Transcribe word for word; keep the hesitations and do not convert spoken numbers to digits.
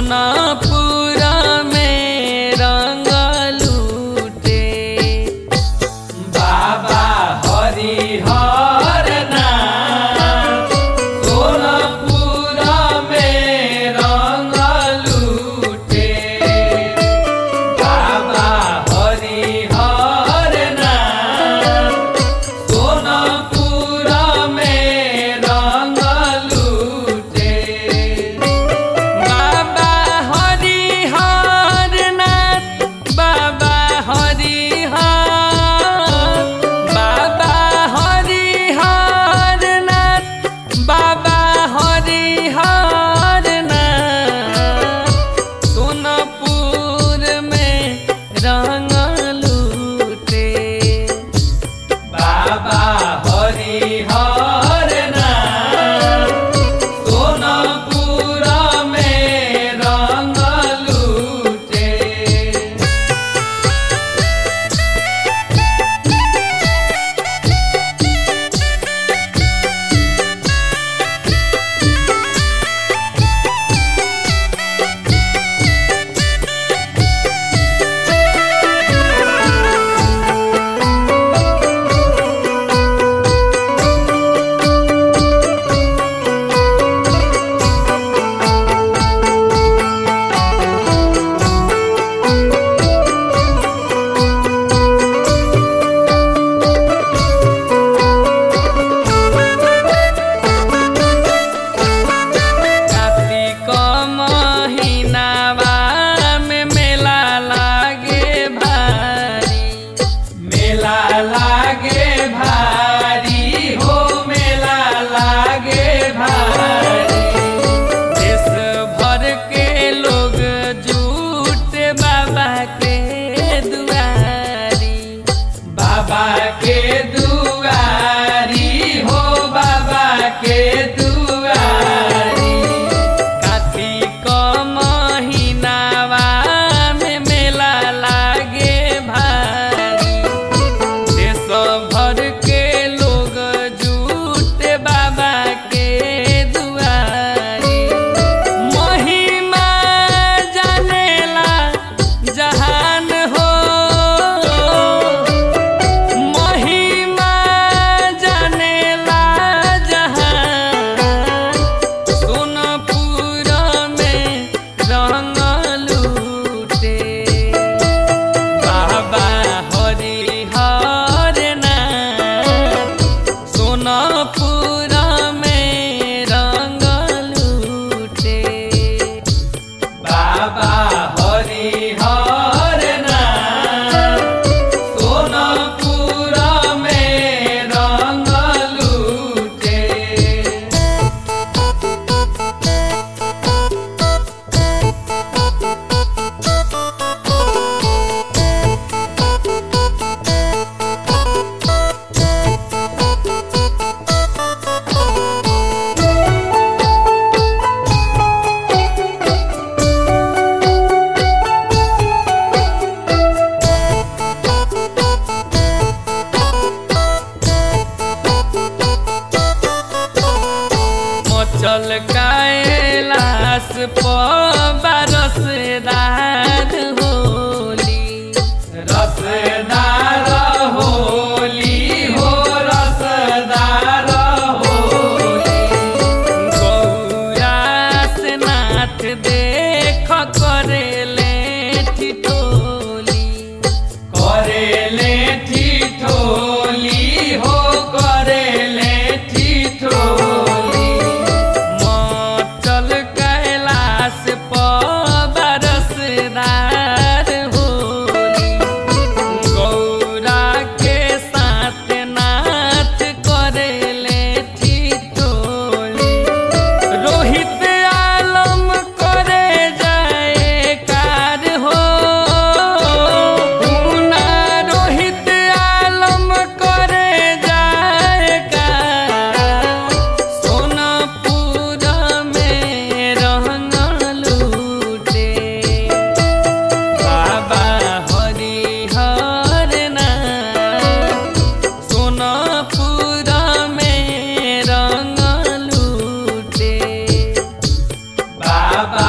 सोनापुर में रंग लूटे। बाबा हरिहर नाथ सोनापुर में रंग लूटे। बाबा हरिहर नाथ सोनापुर में रंग लूटे। बाबा हरिहर नाथ बाबा हरिहर बाबा हरिहर नाथ बाबा हरिहर नाथ सोनापुर में रंग लूटे। बाबा हरिहर नाथ सोनापुर में रंग लूटे। कार्तिक महीनावा में मेला लागे भारी। मेला लागे भारी हो मेला लागे भारी। देश भर के लोग जुटे बाबा के दुआरी। बाबा के दुआरी हो बाबा के दुआरी। कार्तिक महीनावा में मेला लागे भारी। देश भर के लोग जुटे बाबा के दुआरी। महिमा जानेला जहान हो। महिमा जानेला जहान सोनापुर में रंग लूटे। बाबा हरिहर नाथ सोनापुर में रंग लूटे। बाबा हरिहर नाथ सोनापुर में रंग लूटे। मचल कैलाश पर रसदार होली। रसदार होली हो रसदार होली। गौरासनाथ देख करेले ठिठोली। करेले ठिठोली हो करेले ठिठोली। मचल कैलाश पर रसदार होली। गौरा के साथ नाथ करेले ठिठोली। रोहित आलम करे जाए कार हो। मुन्ना रोहित आलम करे जाए कार सोनापुर में रंग लूटे। बाबा हरिहर नाथ सोनापुर में रंग लूटे। बाबा